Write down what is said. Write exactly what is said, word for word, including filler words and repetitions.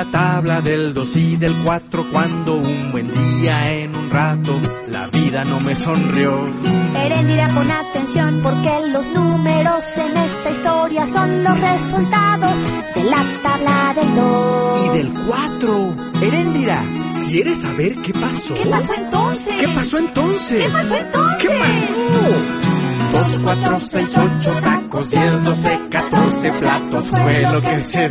la tabla del dos y del cuatro, cuando un buen día en un rato la vida no me sonrió. Heréndira, pon atención, porque los números en esta historia son los resultados de la tabla del dos Y del cuatro. Heréndira, ¿quieres saber qué pasó? ¿Qué pasó entonces? ¿Qué pasó entonces? ¿Qué pasó entonces? ¿Qué pasó? Dos, cuatro, seis, ocho tacos, diez, doce, catorce platos fue lo que se